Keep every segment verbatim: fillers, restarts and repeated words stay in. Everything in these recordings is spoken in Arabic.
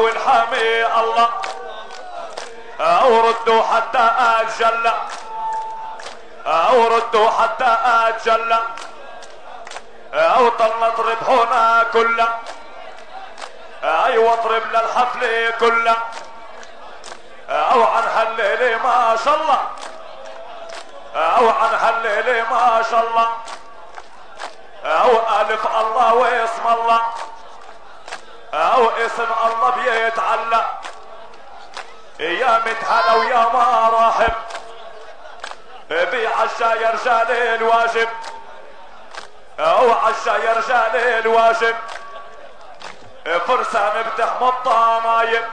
او الحامي الله او ردوا حتى اجل او ردوا حتى اجل او طل نضرب هنا كله اي واضرب للحفل كله او عن هالليل ما شاء الله او عن هالليل ما شاء الله او الف الله واسم الله او اسم الله بيتعلق يا متهلا ويا مراحب بعشا يا رجال الواجب او عشا يا رجال الواجب فرسان بتحمى الطنايب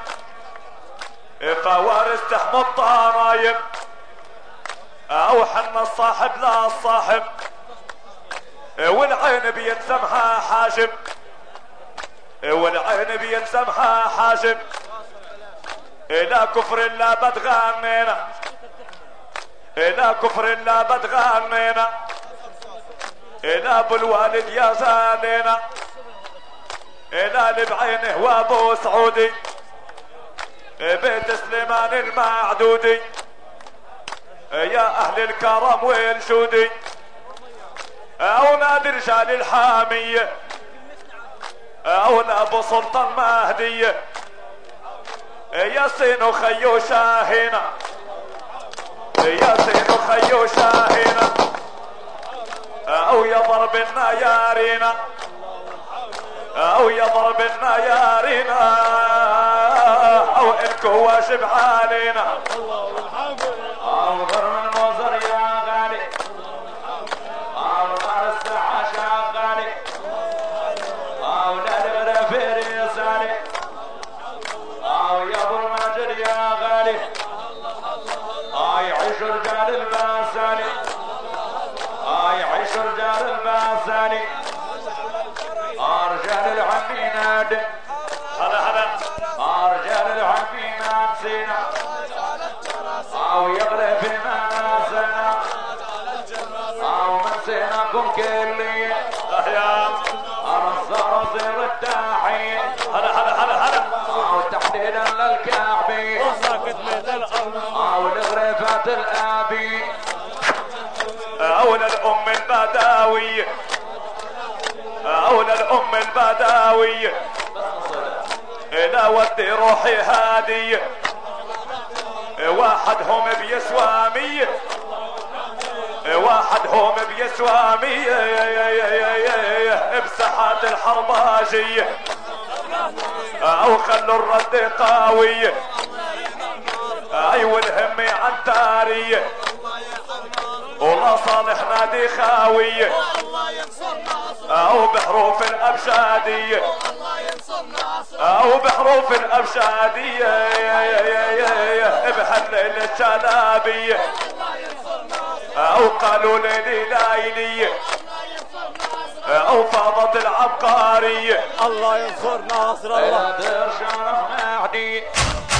فوارس تحمى الطنايب او حنا الصاحب لا الصاحب والعين بيلزمها حاجب والعين بيلزمها حاجب لا كفر لا بدغنينا لا كفر لا بدغنينا لا ابو الوالد يا زالينا لا اللي بعينه وابو سعودي بيت سليمان المعدودي يا اهل الكرم والجودي اولاد رجال الحامية اولاد ابو سلطان مهدية يا سينو خيو شاهينا يا سينو خيو شاهينا او يضرب النيارينا او يضرب النيارينا او انكو واجب علينا او ضرب الموزر يا غالي او نار الساعة شغالي او نادر فيري سالي او يا ابو الماجر يا غالي او يعيش رجال الباساني او يعيش رجال الباساني رجال العميناد هلا هلا رجال العميناد سينا او يغلب المنازل او من سيناكم كلي يا الصار صير التحية هلا هلا هلا هلا او تحديدا للكعبي او لغرفات الابي او للام البداوية او للام البداوية لا ودي روحي هادية واحدهم بيسوى مية واحدهم بيسوى مية بساحات الحرباجية او خلوا الرد قوية اي والهمي عن تارية والله صالح نادي خاوية او بحروف الابشادية او بحروف الابشادية بهالليل الشلابية او قالوا ليلي ليلية او فاضت العبقرية الله ينصر ناصر الله شرف مهدي